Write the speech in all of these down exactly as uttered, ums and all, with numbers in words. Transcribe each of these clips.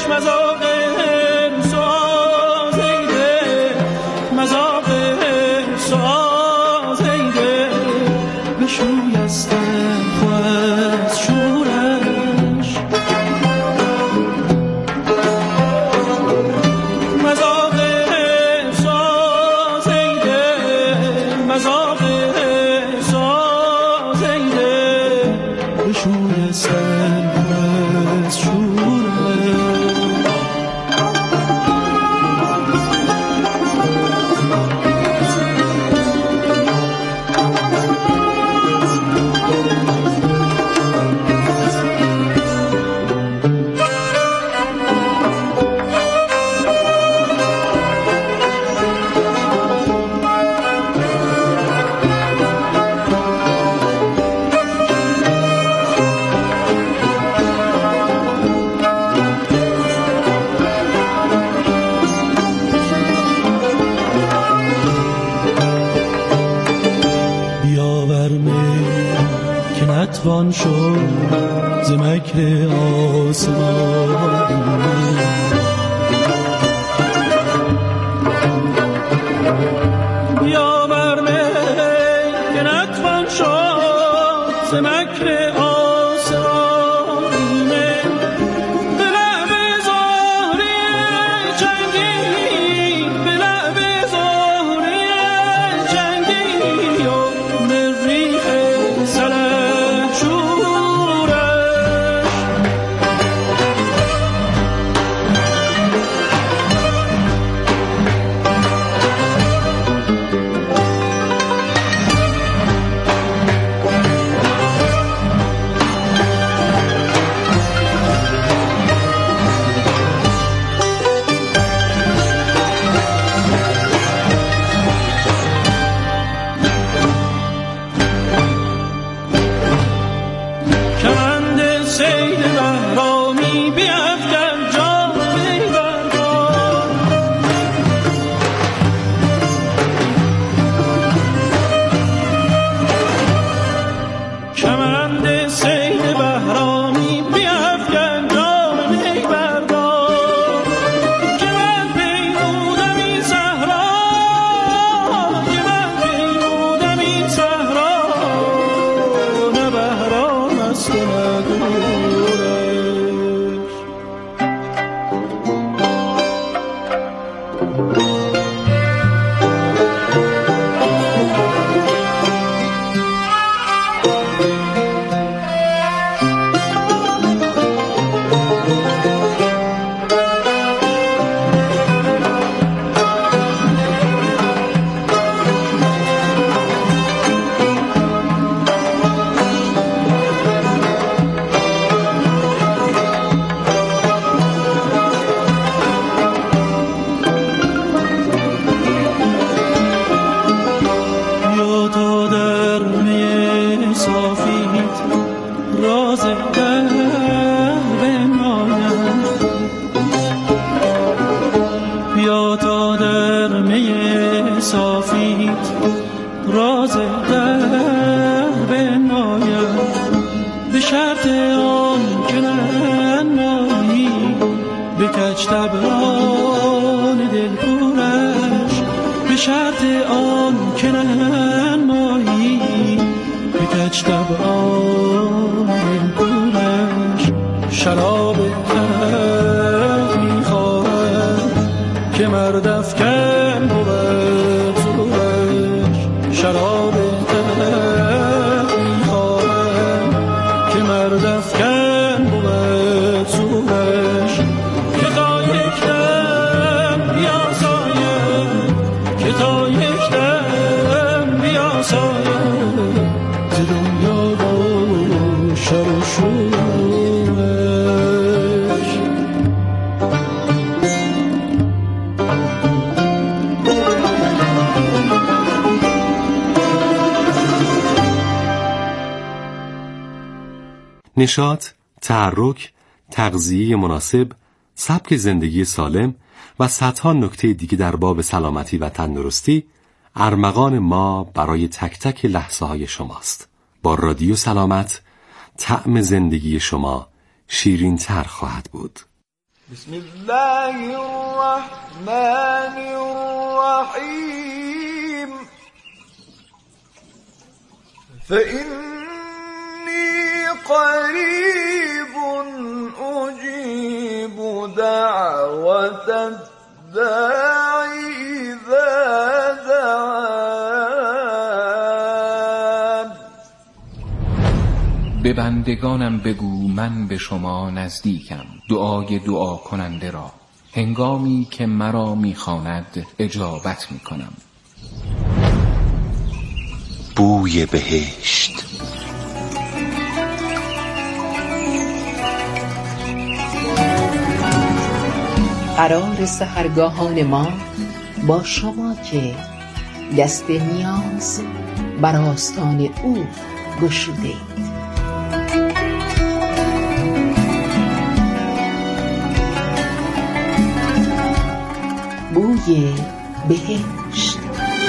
نتوان شد ز مکر آسمان. بیا بر می که نتوان شد ز مکر آسمان. به لب زهره جنگی، به لب زهره جنگی و مریخ نشاط، تحرک، تغذیه مناسب، سبک زندگی سالم و صدها نکته دیگه در باب سلامتی و تندرستی ارمغان ما برای تک تک لحظه های شماست. با رادیو سلامت طعم زندگی شما شیرین تر خواهد بود. بسم الله الرحمن الرحیم فإنی قریب اجیب دعوت الداعی اذا دعان. به بندگانم بگو من به شما نزدیکم، دعای دعا کننده را هنگامی که مرا میخواند اجابت میکنم. بوی بهشت. قرار سحرگاهان ما با شما که دست نیاز بر آستان او گشودید. بوی بهشت.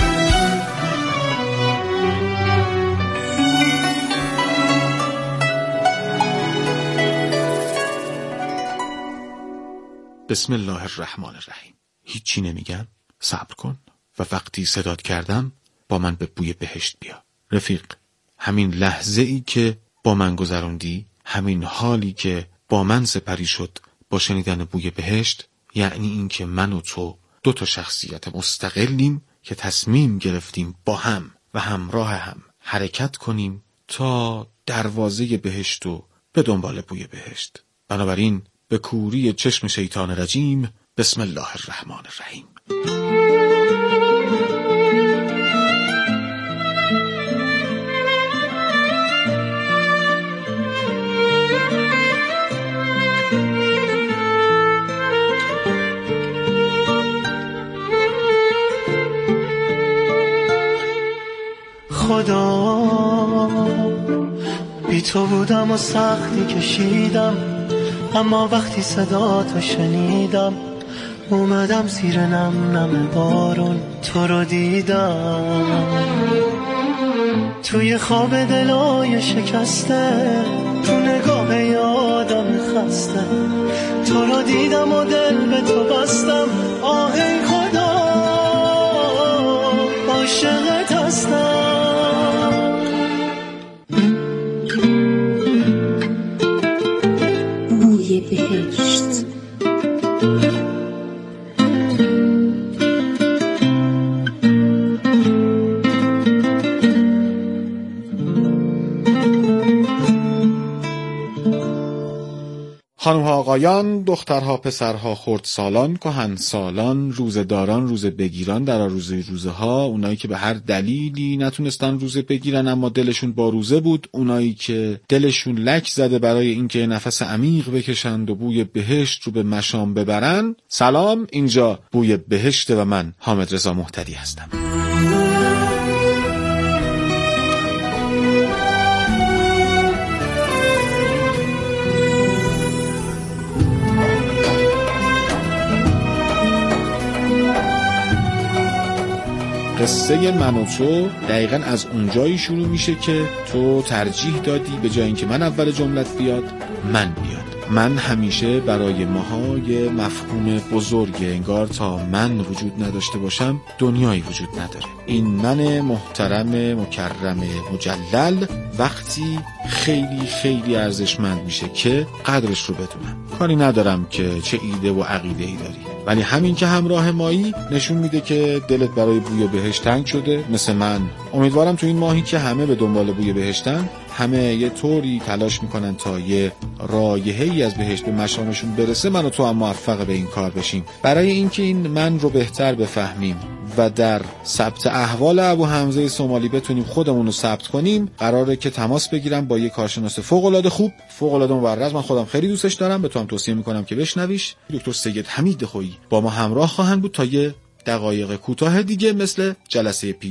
بسم الله الرحمن الرحیم. هیچی نمیگم، صبر کن و وقتی صدات کردم با من به بوی بهشت بیا. رفیق، همین لحظه ای که با من گذروندی، همین حالی که با من سپری شد با شنیدن بوی بهشت، یعنی این که من و تو دو تا شخصیت مستقلیم که تصمیم گرفتیم با هم و همراه هم حرکت کنیم تا دروازه بهشت و به دنبال بوی بهشت. بنابراین به کوری چشم شیطان رجیم، بسم الله الرحمن الرحیم. خدا بی تو بودم و سختی کشیدم، اما وقتی صدا تو شنیدم اومدم زیر نم نم بارون تو رو دیدم. توی خواب دلای شکسته، تو نگاه یادم خسته، تو رو دیدم و دل به تو بستم. آه ای خدا عاشقت هستم. بوی بهشت. خانم‌ها آقایان، دخترها پسرها، خردسالان کهنسالان، روزه‌داران روزه بگیران در روزه روزه ها، اونایی که به هر دلیلی نتونستن روزه بگیرن اما دلشون با روزه بود، اونایی که دلشون لک زده برای اینکه نفس عمیق بکشند و بوی بهشت رو به مشام ببرن، سلام، اینجا بوی بهشت و من حامد رضا مهتدی هستم. قصه من و تو دقیقاً از اونجایی شروع میشه که تو ترجیح دادی به جای اینکه من اول جملت بیاد من بیاد. من همیشه برای ماها یه مفهوم بزرگه، انگار تا من وجود نداشته باشم دنیایی وجود نداره. این من محترم مکرم مجلل وقتی خیلی خیلی ارزشمند میشه که قدرش رو بدونم. کاری ندارم که چه ایده و عقیده‌ای داری، ولی همین که همراه مایی نشون میده که دلت برای بوی بهشت تنگ شده مثل من. امیدوارم تو این ماهی که همه به دنبال بوی بهشتن، همه یه طوری تلاش میکنن تا یه رایحه‌ای از بهشت به مشامشون برسه، من و تو هم موفق به این کار بشیم. برای اینکه این من رو بهتر بفهمیم و در ثبت احوال ابو حمزه سومالی بتونیم خودمون رو ثبت کنیم، قراره که تماس بگیرم با یه کارشناس فوق‌العاده خوب، فوق‌العاده مبرز. من خودم خیلی دوستش دارم، به تو هم توصیه میکنم که بشنویش. دکتر سید حمید خویی با ما همراه خواهند بود تا یه دقایق کوتاه دیگه مثل جلسه پیش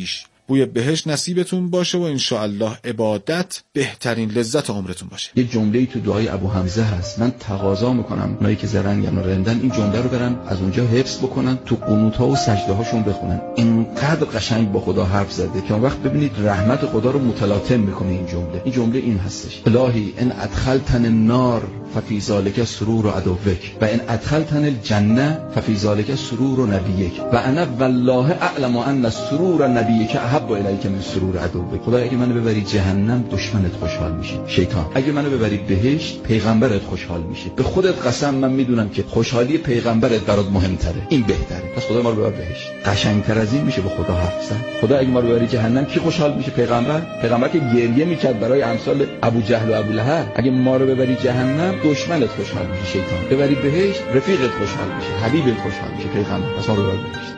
بوی بهشت نصیبتون باشه و انشاءالله عبادت بهترین لذت عمرتون باشه. یه جمله‌ای تو دعای ابو حمزه هست، من تقاضا میکنم اونایی که زرنگن و رندن این جمله رو برن از اونجا حفظ بکنن، تو قنوت‌ها و سجده‌هاشون بخونن. اینقدر قشنگ با خدا حرف زده که اون وقت ببینید رحمت خدا رو متلاطم میکنه این جمله. این جمله این هستش: الهی ان ادخلتن النار ففی ذلک سرور عدوک و ان ادخلتن الجنه ففی ذلک سرور نبیک و انا والله اعلم ان سرور نبیک احب الیک من سرور عدوک. خدا اگه منو ببری جهنم دشمنت خوشحال میشه، شیطان. اگه منو ببری بهشت پیغمبرت خوشحال میشه. به خودت قسم من میدونم که خوشحالی پیغمبرت برات مهمتره، این بهتره. پس خدا ما رو ببر بهشت. قشنگتر از این میشه با خدا حرف زد؟ خدا اگه ما رو ببری جهنم کی خوشحال میشه؟ پیغمبر. پیغمبر که گریه میکرد برای امثال ابو جهل و ابو لهب. اگه ما رو ببری جهنم دشمنت خوشحال میشه، شیطان. ببری بهشت رفیقت خوشحال میشه، حبیبت خوشحال میشه، پیغمبر. پس ما رو ببر بهشت.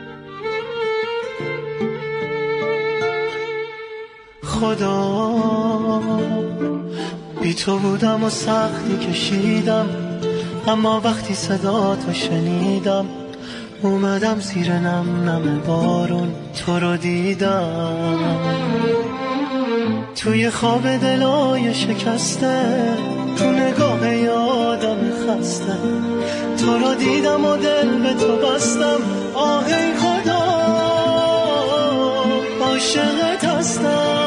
خدا بی تو بودم و سختی کشیدم، اما وقتی صدا تو شنیدم اومدم زیر نم نم بارون تو رو دیدم. توی خواب دلای شکسته، تو نگاه یادم خسته، تو رو دیدم و دل به تو بستم. آه ای خدا عاشقت هستم.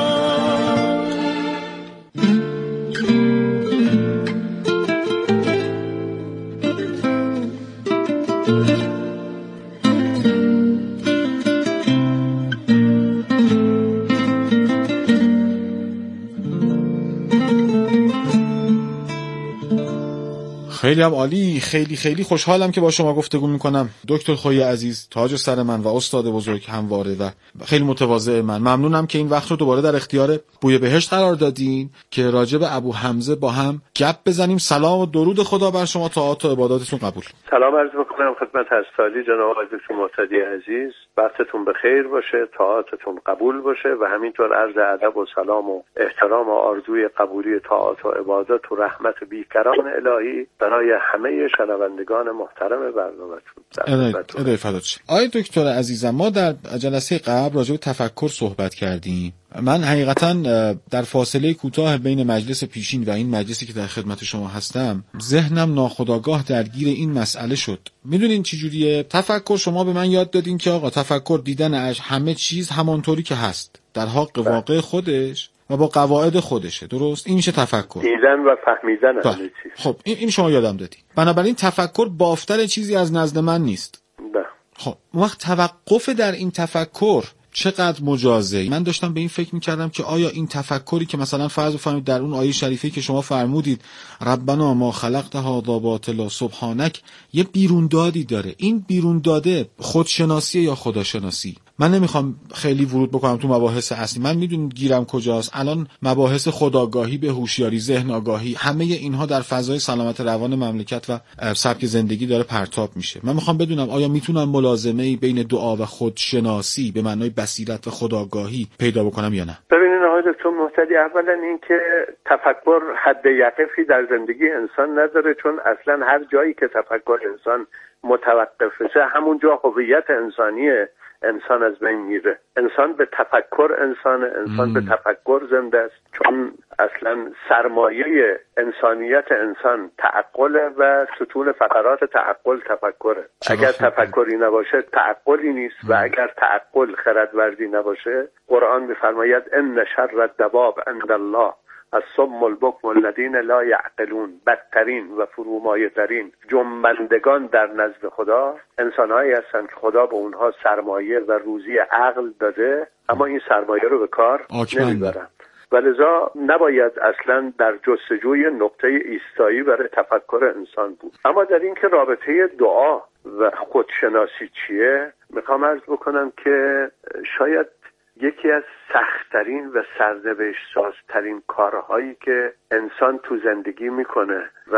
خیلی هم عالی. خیلی خیلی خوشحالم که با شما گفتگو میکنم دکتر خویی عزیز، تاج سر من و استاد بزرگ همواره و خیلی متواضع من. ممنونم که این وقت رو دوباره در اختیار بوی بهشت قرار دادین که راجع به ابو حمزه با هم گپ بزنیم. سلام و درود خدا بر شما، طاعات و عباداتتون قبول. سلام عرض میکنم خدمت حضرت جناب آقای دکتر مرتضی عزیز. وقتتون بخیر باشه، طاعاتتون قبول باشه و همینطور عرض ادب و سلام و احترام و آرزوی قبولی طاعات و عبادات و رحمت بیکران الهی برای همه شنوندگان محترم برنامه‌تون. ادای فدات شه. آقای دکتر عزیزم، ما در جلسه قبل راجع به تفکر صحبت کردیم. من حقیقتا در فاصله کوتاه بین مجلس پیشین و این مجلسی که در خدمت شما هستم ذهنم ناخودآگاه درگیر این مسئله شد. میدونین چی جوریه؟ تفکر، شما به من یاد دادین که آقا تفکر دیدن اش همه چیز همانطوری که هست در حق واقع خودش و با قواعد خودشه. درست؟ این میشه تفکر، دیدن و فهمیدن همه چیز. خب این این شما یادم دادی. بنابراین تفکر بافتن چیزی از نزد من نیست. بله. خب وقت توقف در این تفکر چقدر مجازه؟ من داشتم به این فکر میکردم که آیا این تفکری که مثلا فرض بفرمایید در اون آیه شریفه که شما فرمودید ربنا ما خلقت هذا باطلا سبحانک یه بیروندادی داره، این بیرونداده خودشناسی یا خداشناسی؟ من نمیخوام خیلی ورود بکنم تو مباحث اصلی، من میدونم گیرم کجاست. الان مباحث خودآگاهی، به هوشیاری، ذهن آگاهی، همه اینها در فضای سلامت روان مملکت و سبک زندگی داره پرتاب میشه. من میخوام بدونم آیا میتونم ملازمه‌ای بین دعا و خودشناسی به معنای بصیرت و خودآگاهی پیدا بکنم یا نه؟ ببینید آقای دکتر محتدی، اولا این که تفکر حد یقفی در زندگی انسان نداره، چون اصلا هر جایی که تفکر انسان متوقف بشه همون جا هویت انسانیه انسان از بین میره. انسان به تفکر انسان انسان مم. به تفکر زنده است، چون اصلا سرمایه انسانیت انسان تعقل و ستون فقرات تعقل تفکره. اگر تفکری نباشه تعقلی نیست مم. و اگر تعقل خردورزی نباشه، قرآن میفرماید ان شر الدواب عند الله الصم البکم الذین لا یعقلون. بدترین و فرومایه‌ترین جنبندگان در نزد خدا انسان‌هایی هستند که خدا به اونها سرمایه و روزی عقل داده، اما این سرمایه رو به کار نمیبرن و لذا نباید اصلا در جستجوی نقطه ایستایی برای تفکر انسان بود. اما در این که رابطه دعا و خودشناسی چیه، میخوام عرض بکنم که شاید یکی از سخت‌ترین و سرنوشت سازترین کارهایی که انسان تو زندگی میکنه و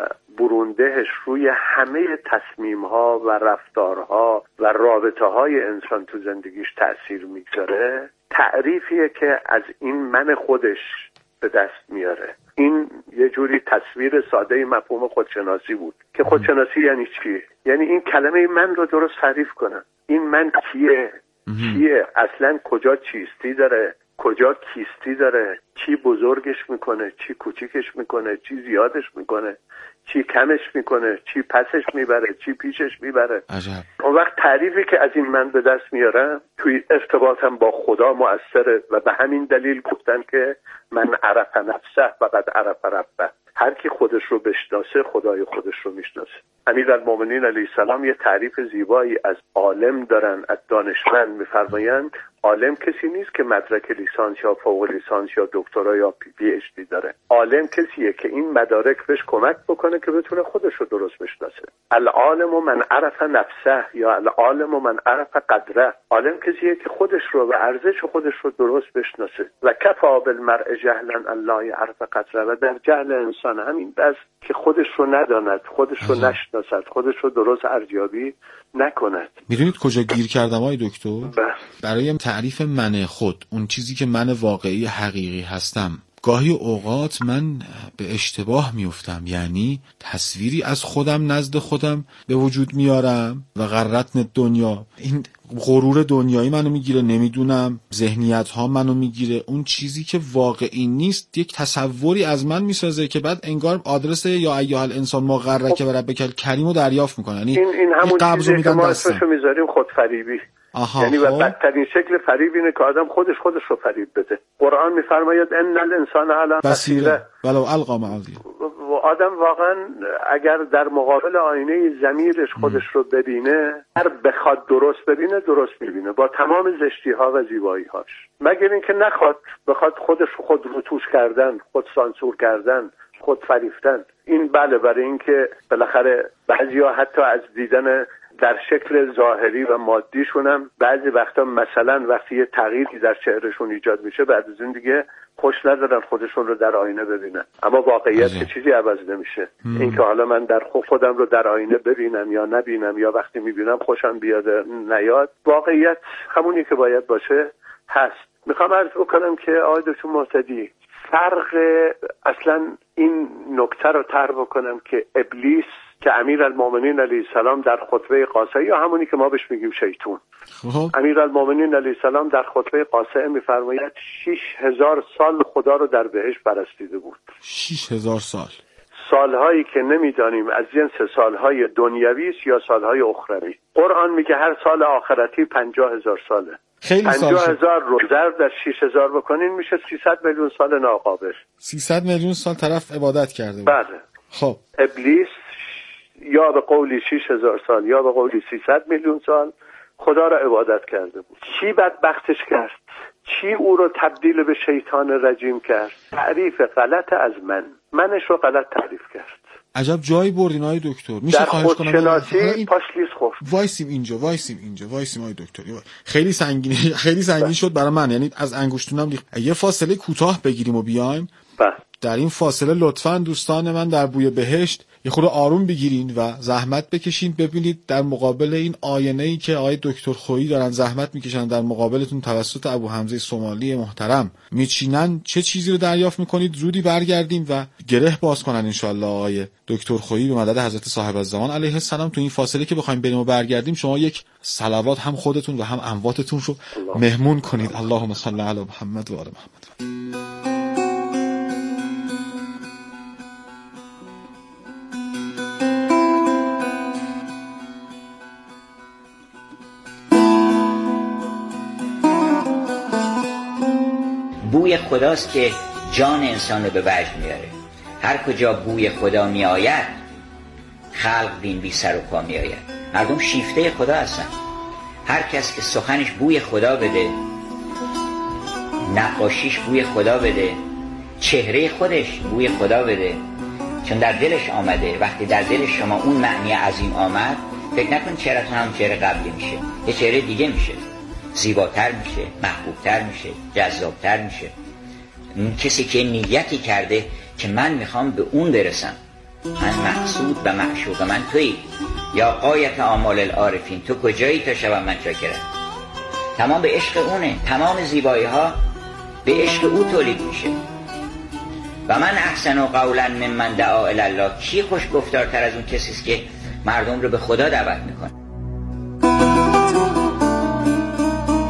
بروندهش روی همه تصمیم‌ها و رفتارها و رابطه‌های انسان تو زندگیش تأثیر میگذاره، تعریفیه که از این من خودش به دست میاره. این یه جوری تصویر ساده مفهوم خودشناسی بود که خودشناسی یعنی چی؟ یعنی این کلمه من رو درست تعریف کنم. این من کیه؟ چیه اصلا، کجا چیستی داره، کجا کیستی داره، چی بزرگش میکنه، چی کوچیکش میکنه، چی زیادش میکنه، چی کمش میکنه، چی پسش میبره، چی پیشش میبره. عجب. اون وقت تعریفی که از این من به دست میارم توی ارتباطم با خدا مؤثره و به همین دلیل گفتن که من عرف نفسه و قد عرف ربه. هر کی خودش رو بشناسه خدای خودش رو میشناسه. امیرالمومنین علیه السلام یه تعریف زیبایی از عالم دارن، از دانشمند. میفرمایند عالم کسی نیست که مدرک لیسانس یا فوق لیسانس یا دکترا یا پی پی اچ دی داره. عالم کسیه که این مدارک بهش کمک بکنه که بتونه خودش رو درست بشناسه. العالم من عرف نفسه یا العالم من عرف قدره. عالم کسیه که خودش رو و ارزش خودش رو درست بشناسه. و کفا بالمرء جهلا الله یعرف قدره. و در جهل انسان همین بس که خودش رو نداند، خودش رو نشناسد، خودش رو درست ارزیابی نکند. میدونید کجا گیر کردم آقای دکتر؟ بله. برای تعریف من خود، اون چیزی که من واقعی حقیقی هستم، گاهی اوقات من به اشتباه میفتم. یعنی تصویری از خودم نزد خودم به وجود میارم و غرتن دنیا، این غرور دنیایی منو میگیره، نمیدونم ذهنیت ها منو میگیره، اون چیزی که واقعی نیست یک تصوری از من میسازه که بعد انگار آدرس یا ایها الانسان ما غرک و ربک الکریم رو دریافت میکنه. یعنی این این همون چیزی که ما اسمشو دستم. میذاریم خودفریبی. آها، یعنی و بدترین شکل فریب اینه که آدم خودش خودش رو فریب بده. قرآن میفرماید ان الانسان علی بصیره ولو القا معاذیر. و آدم واقعا اگر در مقابل آینه ضمیرش خودش رو ببینه، هر بخواد درست ببینه درست میبینه با تمام زشتی ها و زیبایی هاش، مگر اینکه نخواد بخواد خودش رو خود روتوش کردن، خود سانسور کردن، خود فریفتن. این بله، برای اینکه بالاخره بعضیا حتی از دیدن در شکل ظاهری و مادیشون هم بعضی وقتا مثلا وقتی یه تغییری در چهرهشون ایجاد میشه بعد از این دیگه خوش ندارن خودشون رو در آینه ببینن. اما واقعیت که چیزی عوض نمیشه. این که حالا من در خودم رو در آینه ببینم یا نبینم یا وقتی میبینم خوشم بیاد نیاد، واقعیت همونی که باید باشه هست. میخوام عرض بکنم که آقای دکتر مرتضی، فرق اصلا این نکته رو طرح بکنم که ابلیس که امیرالمومنین علیه السلام در خطبه قاصعه، یا همونی که ما بهش میگیم شیطون، امیرالمومنین علیه السلام در خطبه قاصعه میفرماید شش هزار سال خدا رو در بهشت پرستیده بود. شش هزار سال. سالهایی که نمیدانیم از جنس سالهای دنیوی است یا سالهای اخروی. قرآن میگه هر سال آخرتی پنجاه هزار ساله. پنجاه هزار رو ضرب در شش هزار بکنین میشه سیصد میلیون سال ناقابل. سیصد میلیون سال طرف عبادت کرده بود. بله. خب ابلیس یا به قولی شش هزار سال یا به قولی سیصد میلیون سال خدا را عبادت کرده بود. چی بدبختش کرد؟ چی او رو تبدیل به شیطان رجیم کرد؟ تعریف غلط از من، منش رو غلط تعریف کرد. عجب جایی بردین آقای دکتر. میشه خواهش کنم خودشناسی پاش لیز خورد. وایسیم اینجا وایسیم اینجا وایسیم آقای دکتر. خیلی سنگین خیلی سنگین شد برای من، یعنی از انگشتونم ریخت. یه فاصله کوتاه بگیریم و بیایم. بله. در این فاصله لطفاً دوستان من در بوی بهشت یه خورده آروم بگیرین و زحمت بکشین. ببینید در مقابل این آینه‌ای که آقای دکتر خویی دارن زحمت میکشن در مقابلتون توسط ابو حمزه سومالی محترم میچینن، چه چیزی رو دریافت میکنید. زودی برگردیم و گره باز کنن انشالله آقای دکتر خویی به مدد حضرت صاحب الزمان علیه السلام. تو این فاصله که بخوایم بریم و برگردیم شما یک صلوات هم خودتون و هم امواتتون رو مهمون کنید. اللهم صل علی محمد و آل محمد. بوی خداست که جان انسان رو به وجد میاره. هر کجا بوی خدا می آید خلق بین بی سر و پا می آید. مردم شیفته خدا هستن. هر کس که سخنش بوی خدا بده، نقاشیش بوی خدا بده، چهره خودش بوی خدا بده، چون در دلش آمده. وقتی در دل شما اون معنی عظیم آمد، فکر نکن چهره‌تون هم چهره قبلی میشه، یه چهره دیگه میشه، زیباتر میشه، محبوبتر میشه، جذابتر میشه. اون کسی که نیتی کرده که من میخوام به اون برسم، من مقصود و معشوق من تویی، یا غایت آمال العارفین، تو کجایی تا شبم من چاکرم. تمام به عشق اونه، تمام زیبایی ها به عشق او تولید میشه. و من احسن قولا ممن دعا الی الله، کی خوش گفتارتر از اون کسی است که مردم رو به خدا دعوت میکنه.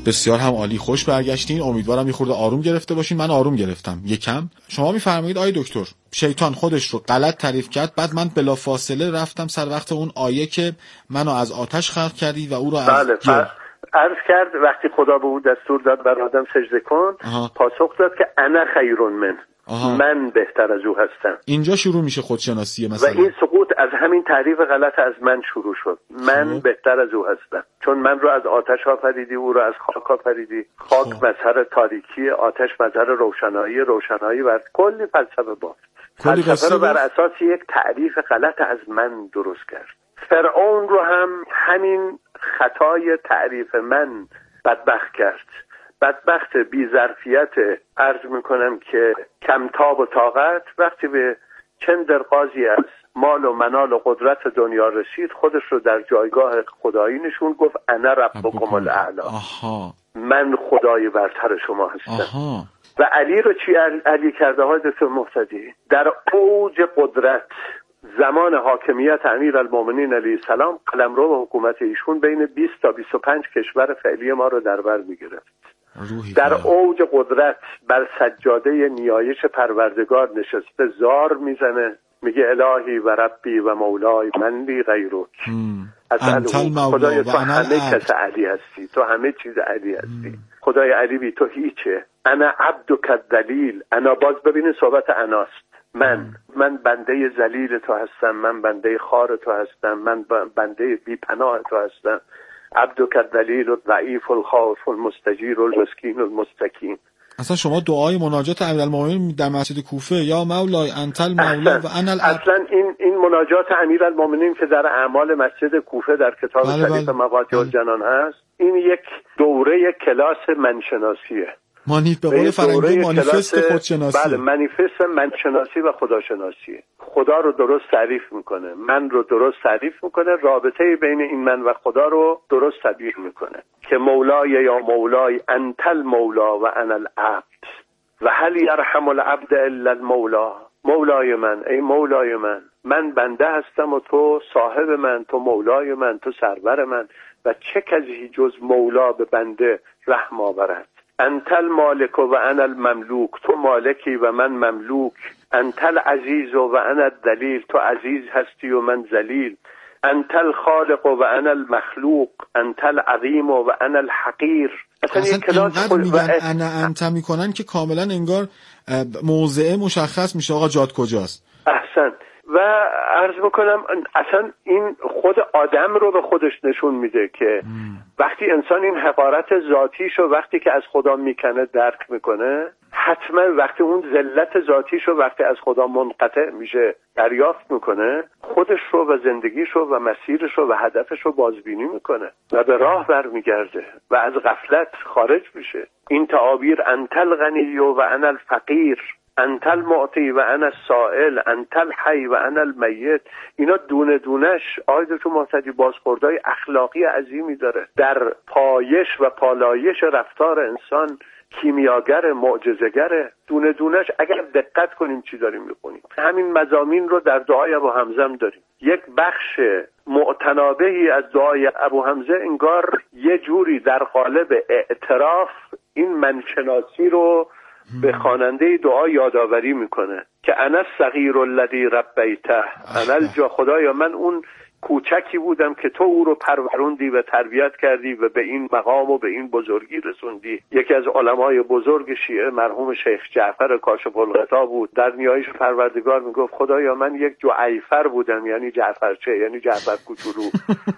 بسیار هم عالی، خوش برگشتین. امیدوارم یه خورده آروم گرفته باشین. من آروم گرفتم یکم. شما میفرمایید آیه دکتر شیطان خودش رو غلط تعریف کرد، بعد من بلافاصله رفتم سر وقت اون آیه که منو از آتش خلق کردی و او رو از بله گل. عرض کرد وقتی خدا به او دستور داد بر آدم سجده کن، آها. پاسخ داد که انا خیر من، آها. من بهتر از او هستم. اینجا شروع میشه خودشناسی مثلا. و این سقوط از همین تعریف غلط از من شروع شد. من خوب. بهتر از او هستم، چون من رو از آتش آفریدی، او رو از خاک آفریدی. خاک مظهر تاریکی، آتش مظهر روشنایی، روشنایی بر کلی فلسفه باست. فلسفه رو بر اساس یک تعریف غلط از من درست کرد. فرعون رو هم همین خطای تعریف من بدبخت کرد. بدبخت بی ظرفیت، عرض میکنم که کمتاب و طاقت، وقتی به چند درقاضی از مال و منال و قدرت دنیا رسید، خودش رو در جایگاه خدایی نشون، گفت انا ربکم الاعلی، من خدای برتر شما هستم. آها. و علی رو چی علی کرده های دکتر مهتدی؟ در اوج قدرت زمان حاکمیت امیرالمومنین علیه السلام، قلمرو و حکومت ایشون بین بیست تا بیست و پنج کشور فعلی ما رو در بر میگرفت. در اوج قدرت بر سجاده نیایش پروردگار نشسته، زار میزنه، میگه الهی و ربی و مولای من لی غیرک، خدای تو همه کس علی هستی، تو همه چیز علی هستی. خدای علی بی تو هیچه. انا عبدک الذلیل، انا باز ببینید صحبت اناست. من من بنده ذلیل تو هستم، من بنده خار تو هستم، من بنده بی پناه تو هستم. عبدک الذلیل الضعیف الخائف المستجیر المسکین المستکین. اصلا شما دعای مناجات امیرالمومنین در مسجد کوفه، یا مولای انت المولا و انا العبد، اصلا این این مناجات امیرالمومنین که در اعمال مسجد کوفه در کتاب بله شریف بله. مقاطع الجنان هست، این یک دوره کلاس منشناسیه. مانیف به قول فرنگی مانیفست خودشناسی. بله، مانیفست منشناسی و خداشناسی. خدا رو درست تعریف میکنه، من رو درست تعریف میکنه، رابطه بین این من و خدا رو درست تعبیر میکنه که مولای یا مولای انت المولا و انا العبد و هل یرحم العبد الا المولا. مولای من، ای مولای من، من بنده هستم و تو صاحب من، تو مولای من، تو سرور من، و چه کسی جز مولا به بنده رحم آورد. انت المالک و انا المملوک، تو مالکی و من مملوک. انت العزیز و انا الذلیل، تو عزیز هستی و من ذلیل. انت الخالق و انا المخلوق. انت العظیم و انا الحقیر. اصلا, اصلا اینقدر میگن انا انت میکنن که کاملا انگار موضع مشخص میشه آقا جات کجاست. احسن. و عرض بکنم اصلا این خود آدم رو به خودش نشون میده که وقتی انسان این حقارت ذاتیشو وقتی که از خدا میکنه درک میکنه، حتما وقتی اون ذلت ذاتیشو وقتی از خدا منقطع میشه دریافت میکنه، خودش رو و زندگیشو و مسیرش رو و هدفش رو بازبینی میکنه و به راه برمیگرده و از غفلت خارج میشه. این تعابیر انت الغنی و انا الفقیر، انت المعطی و انا السائل، انت الحی و انا المیت، اینا دونه دونش آیدتون محتدی بازخوردهای اخلاقی عظیمی داره در پایش و پالایش رفتار انسان. کیمیاگر، معجزه‌گر، دونه دونش اگر دقت کنیم چی داریم میخونیم. همین مضامین رو در دعای ابو حمزه هم داریم. یک بخش معتنابهی از دعای ابو حمزه انگار یه جوری در قالب اعتراف این منشناسی رو به خواننده دعا یادآوری میکنه که انا الصغیر الذی ربیته، انا الجا، خدایا من اون کوچکی بودم که تو او رو پروروندی و تربیت کردی و به این مقام و به این بزرگی رسوندی. یکی از علمای بزرگ شیعه مرحوم شیخ جعفر کاشف الغطا بود، در نیایش پروردگار میگفت خدایا من یک جعیفر بودم، یعنی جعفرچه، یعنی جعفر کوچولو.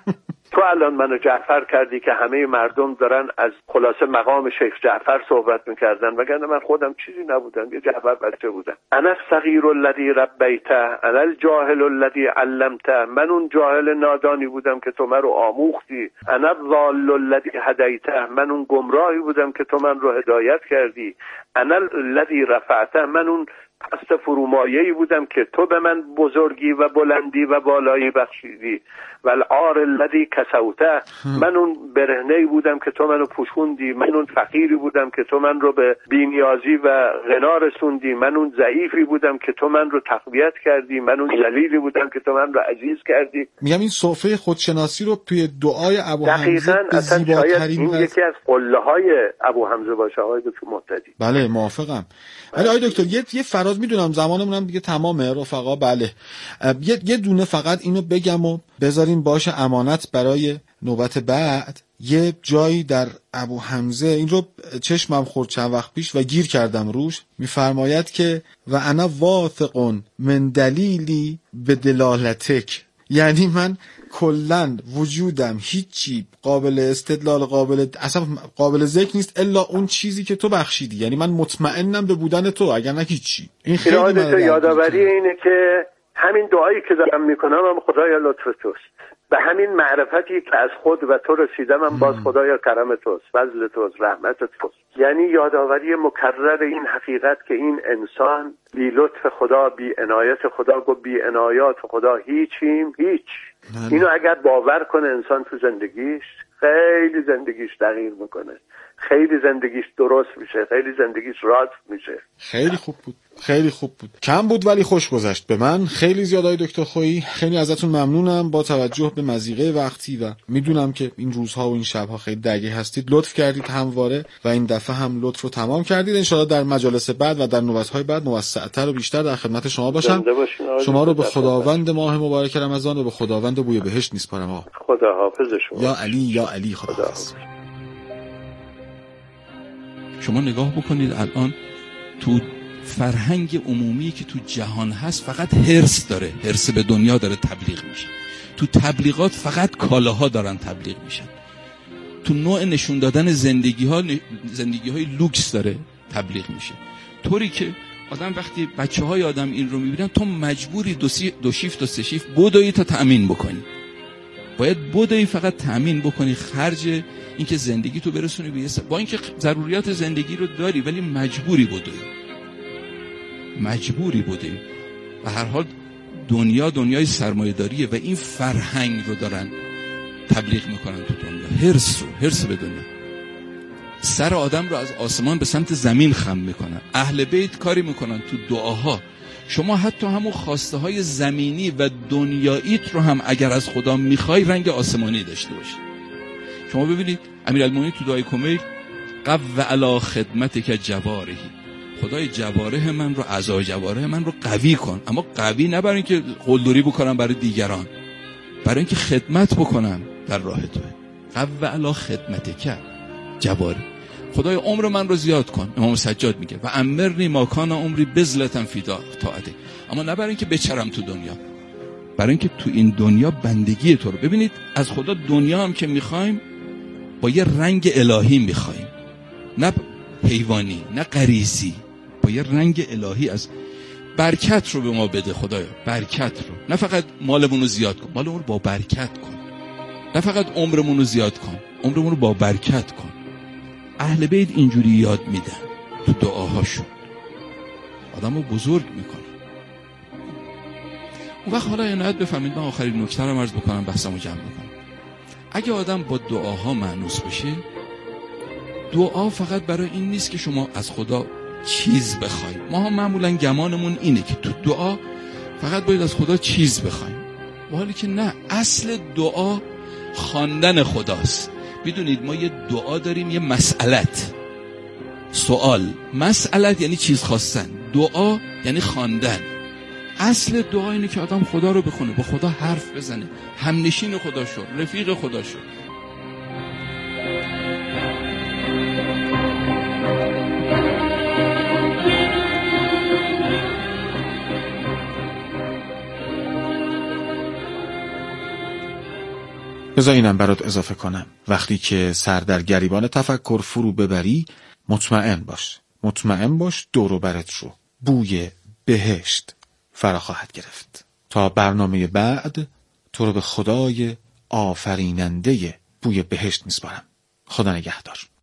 تو الان منو جعفر کردی که همه مردم دارن از خلاصه مقام شیخ جعفر صحبت میکردن، وگرنه من خودم چیزی نبودم، یه جعفر بچه بودم. انا الصغیر الذی ربیته، انا الجاهل الذی علمته، من اون جاهل نادانی بودم که تو من رو آموختی. انا الضال الذی هدیته، من اون گمراهی بودم که تو من رو هدایت کردی. انا الذی رفعته، من اون پست فرومایه‌ای بودم که تو به من بزرگی و بلندی و بالایی بخشیدی و العار الذی کسوته. من اون برهنه‌ای بودم که تو منو پوشوندی، من اون فقیری بودم که تو من رو به بی‌نیازی و غنا رسوندی، من اون ضعیفی بودم که تو من رو تقویت کردی، من اون ذلیلی بودم که تو من رو عزیز کردی. میگم این صفحه خودشناسی رو توی دعای ابو حمزه به زیباترین این یکی از قله‌های ابو حمزه باشه آقای دکتر مهتدی. بله موافقم. ولی آقای دکتر یه یه فراز میدونم زمانمون هم دیگه تمامه رفقا. بله یه یه دونه فقط اینو بگم و بذاریم باشه امانت برای نوبت بعد. یه جایی در ابو حمزه این رو چشمم خورد چند وقت پیش و گیر کردم روش، میفرماید که و انا واثق من دلیلی به دلالتک، یعنی من کلن وجودم هیچی قابل استدلال قابل اصلا قابل ذکر نیست الا اون چیزی که تو بخشیدی، یعنی من مطمئنم به بودن تو اگر نه هیچی. این خیلی من یادآوری اینه که همین دعایی که دارم میکنم هم خدایا لطف توست، به همین معرفتی که از خود و تو رسیدم هم باز خدایا کرم توست، فضل توست، رحمت توست. یعنی یادآوری مکرر این حقیقت که این انسان بی لطف خدا، بی عنایت خدا، گو بی عنایات خدا هیچیم هیچ. اینو اگر باور کنه انسان تو زندگیش، خیلی زندگیش تغییر میکنه، خیلی زندگیش درست میشه، خیلی زندگیش راست میشه. خیلی خوب بود، خیلی خوب بود. کم بود ولی خوش گذشت به من. خیلی زیادای دکتر خویی، خیلی ازتون ممنونم. با توجه به مضیقه وقتی و میدونم که این روزها و این شبها خیلی درگیر هستید، لطف کردید همواره و این دفعه هم لطف رو تمام کردید. ان شاءالله در مجالس بعد و در نوبت‌های بعد موسع‌تر و بیشتر در خدمت شما باشم. شما رو به خداوند ماه مبارک رمضان و به خداوند بوی بهشت میسپارم. آقا خدا حافظ شما. یا علی یا علی خدا حافظ. شما نگاه بکنید الان تو فرهنگ عمومی که تو جهان هست فقط حرص داره، حرص به دنیا داره تبلیغ میشه. تو تبلیغات فقط کالاها دارن تبلیغ میشن. تو نوع نشون دادن زندگی ها زندگی های لوکس داره تبلیغ میشه. طوری که آدم وقتی بچه های آدم این رو میبینن تو مجبوری دو, سی دو شیفت و سه شیفت بدوی تا تأمین بکنی. باید بدوی فقط تأمین بکنی، خرج اینکه زندگی تو برسونی به با اینکه ضروریات زندگی رو داری ولی مجبوری بدوی. مجبوری بودیم و هر حال دنیا دنیای سرمایه‌داریه و این فرهنگ رو دارن تبلیغ میکنن تو دنیا. حرص رو حرص به دنیا سر آدم رو از آسمان به سمت زمین خم میکنن. اهل بیت کاری میکنن تو دعاها شما حتی همون خواسته های زمینی و دنیاییت رو هم اگر از خدا میخوای رنگ آسمانی داشته باشی. شما ببینید امیرالمومنین تو دعای کمیل قو علی خدمتک جوارحی، خدای جواره من رو، اعضای جواره من رو قوی کن. اما قوی نه برای اینکه قلدری بکنم برای دیگران، برای اینکه خدمت بکنم در راه تو. قو علی خدمتک جواره، خدای عمر من رو زیاد کن. امام سجاد میگه و امرنی ما کان عمری بذلة فی طاعتک، اما نه برای اینکه بچرم تو دنیا، برای اینکه تو این دنیا بندگی تو رو. ببینید از خدا دنیا هم که میخوایم با یه رنگ الهی میخوایم، نه حیوانی نه غریزی، با یه رنگ الهی. از برکت رو به ما بده خدایا، برکت رو، نه فقط مالمون رو زیاد کن، مالمون رو با برکت کن. نه فقط عمرمون رو زیاد کن، عمرمون رو با برکت کن. اهل بیت اینجوری یاد میدن تو دعاهاشون، آدم رو بزرگ میکنن. اون وقت حالا عنایت بفهمید، من آخرین نکته رو عرض بکنم بحثمو جمع بکنم. اگه آدم با دعاها مانوس بشه، دعا فقط برای این نیست که شما از خدا چیز بخواید. ما هم معمولا گمانمون اینه که تو دعا فقط باید از خدا چیز بخوایم، ولی که نه، اصل دعا خواندن خداست. میدونید ما یه دعا داریم، یه مسئلت، سوال، مسئلت یعنی چیز خواستن، دعا یعنی خواندن. اصل دعا اینه که آدم خدا رو بخونه، با خدا حرف بزنه، همنشین خدا شد، رفیق خدا شد. بذار اینم برات اضافه کنم، وقتی که سر در گریبان تفکر فرو ببری، مطمئن باش مطمئن باش دور و برت رو بوی بهشت فرا خواهد گرفت. تا برنامه بعد تو رو به خدای آفریننده بوی بهشت میسپارم. خدا نگهدار.